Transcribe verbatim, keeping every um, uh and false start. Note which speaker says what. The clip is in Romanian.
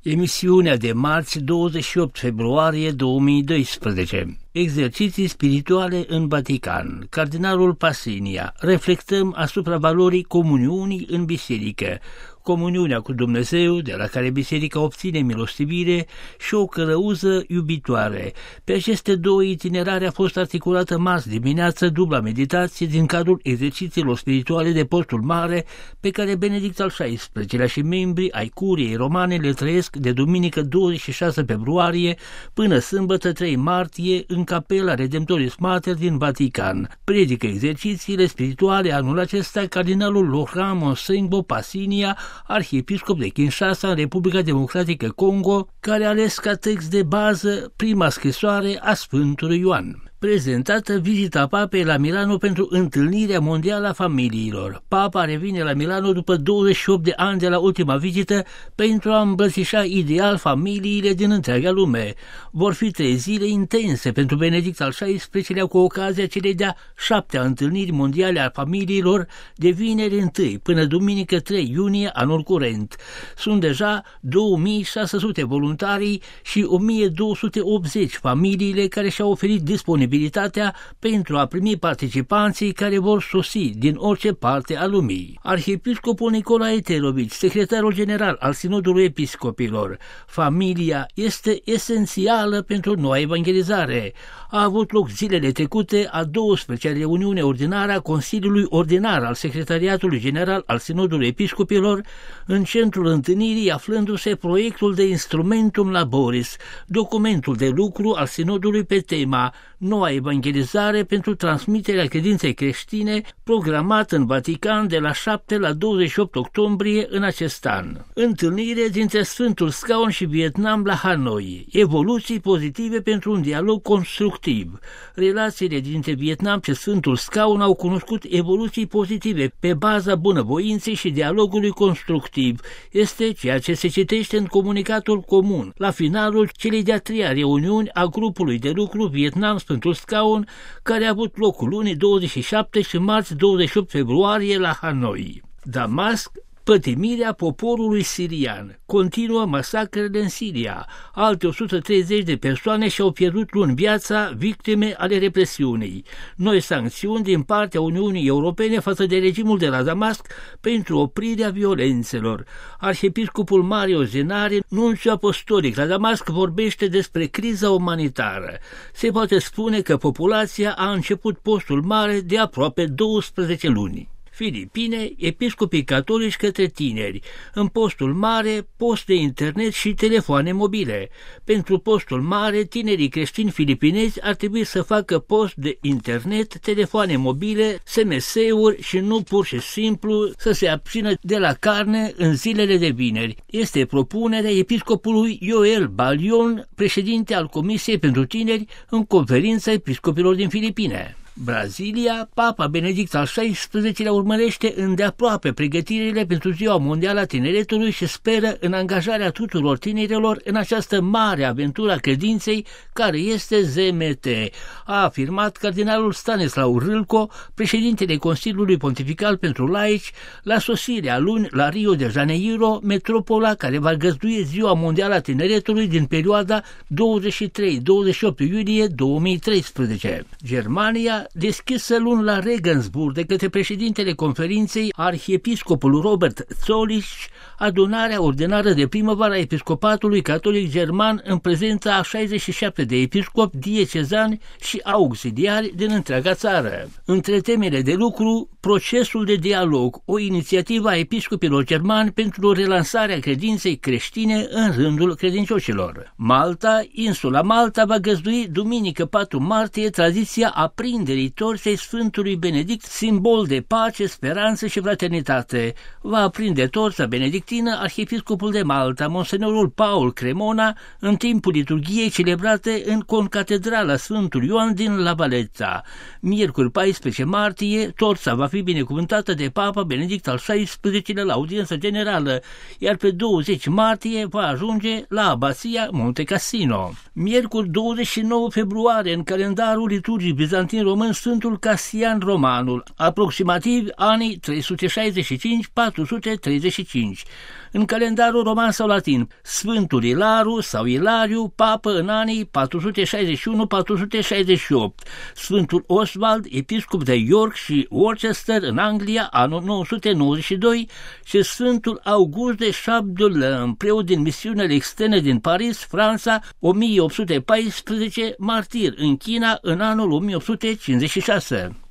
Speaker 1: Emisiunea de marți, douăzeci și opt februarie două mii doisprezece. Exerciții spirituale în Vatican. Cardinalul Pasinia. Reflectăm asupra valorii comuniunii în biserică. Comuniunea cu Dumnezeu, de la care biserica obține milostivire și o călăuză iubitoare. Pe aceste două itinerare a fost articulată marți dimineață dubla meditație din cadrul exercițiilor spirituale de postul mare pe care Benedict al șaisprezecelea și membrii ai Curiei Romane le trăiesc de duminică douăzeci și șase februarie până sâmbătă trei martie în Capela Redemptoris Mater din Vatican. Predică exercițiile spirituale anul acesta cardinalul Laurent Monsengbo Pasinia, arhiepiscop de Kinshasa în Republica Democratică Congo, care a ales ca text de bază prima scrisoare a Sfântului Ioan. Prezentată vizita papei la Milano pentru întâlnirea mondială a familiilor. Papa revine la Milano după douăzeci și opt de ani de la ultima vizită pentru a îmbrățișa ideal familiile din întreaga lume. Vor fi trei zile intense pentru Benedict al șaisprezecelea cu ocazia celei de-a șaptea întâlniri mondiale a familiilor de vineri întâi până duminică trei iunie anul curent. Sunt deja două mii șase sute voluntarii și o mie două sute optzeci familiile care și-au oferit disponibilitatea pentru a primi participanții care vor sosi din orice parte a lumii. Arhiepiscopul Nicolae Terovici, secretarul general al Sinodului Episcopilor. Familia este esențială pentru noua evangelizare. A avut loc zilele trecute a douăsprezecea reuniune ordinară a Consiliului Ordinar al Secretariatului General al Sinodului Episcopilor, în centrul întâlnirii aflându-se proiectul de Instrumentum Laboris, documentul de lucru al Sinodului pe tema Noua evangelizare pentru transmiterea credinței creștine, programat în Vatican de la șapte la douăzeci și opt octombrie în acest an. Întâlnire dintre Sfântul Scaun și Vietnam la Hanoi. Evoluții pozitive pentru un dialog constructiv. Relațiile dintre Vietnam și Sfântul Scaun au cunoscut evoluții pozitive pe baza bunăvoinței și dialogului constructiv. Este ceea ce se citește în comunicatul comun la finalul celei de-a treia reuniuni a grupului de lucru Vietnam Sfântul Scaun, care a avut loc luni douăzeci și șapte și marți douăzeci și opt februarie la Hanoi. Damasc, pătimirea poporului sirian. Continuă masacrele în Siria. Alte o sută treizeci de persoane și-au pierdut luni viața, victime ale represiunii. Noi sancțiuni din partea Uniunii Europene față de regimul de la Damasc pentru oprirea violențelor. Arhiepiscopul Mario Zenari, nunțiu apostolic la Damasc, vorbește despre criza umanitară. Se poate spune că populația a început postul mare de aproape douăsprezece luni. Filipine, episcopii catolici către tineri. În postul mare, post de internet și telefoane mobile. Pentru postul mare, tinerii creștini filipinezi ar trebui să facă post de internet, telefoane mobile, S M S-uri și nu pur și simplu să se abțină de la carne în zilele de vineri. Este propunerea episcopului Joel Balion, președinte al Comisiei pentru Tineri, în conferința episcopilor din Filipine. Brazilia, Papa Benedict al șaisprezecelea urmărește îndeaproape pregătirile pentru Ziua Mondială a Tineretului și speră în angajarea tuturor tinerilor în această mare aventură a credinței care este Z M T, a afirmat cardinalul Stanislav Râlco, președintele Consiliului Pontifical pentru Laici, la sosirea luni la Rio de Janeiro, metropola care va găzdui Ziua Mondială a Tineretului din perioada douăzeci și trei douăzeci și opt iulie două mii treisprezece. Germania, deschisă luni la Regensburg de către președintele conferinței, arhiepiscopul Robert Zolich, adunarea ordinară de primăvară a episcopatului catolic german în prezența a șaizeci și șapte de episcopi diecezani și auxiliari din întreaga țară. Între temele de lucru, procesul de dialog, o inițiativă a episcopilor germani pentru relansarea credinței creștine în rândul credincioșilor. Malta, insula Malta, va găzdui duminică patru martie tradiția aprinderii torței Sfântului Benedict, simbol de pace, speranță și fraternitate. Va aprinde torța benedictină arhiepiscopul de Malta, monsenorul Paul Cremona, în timpul liturghiei celebrate în concatedrala Sfântul Ioan din La Valetta. Miercuri paisprezece martie, torța va fi binecuvântată de Papa Benedict al șaisprezecelea la audiență generală, iar pe douăzeci martie va ajunge la Abația Monte Cassino. Miercuri douăzeci și nouă februarie, în calendarul liturgiei bizantin român, Sfântul Casian Romanul, aproximativ anii trei sute șaizeci și cinci patru sute treizeci și cinci. În calendarul roman sau latin, Sfântul Ilaru sau Ilariu, papă în anii patru sute șaizeci și unu patru sute șaizeci și opt, Sfântul Oswald, episcop de York și Worcester în Anglia, anul nouă sute nouăzeci și doi, și Sfântul August de Chapdelaine, preot din misiunile externe din Paris, Franța, o mie opt sute paisprezece, martir în China în anul o mie opt sute cincizeci și șase.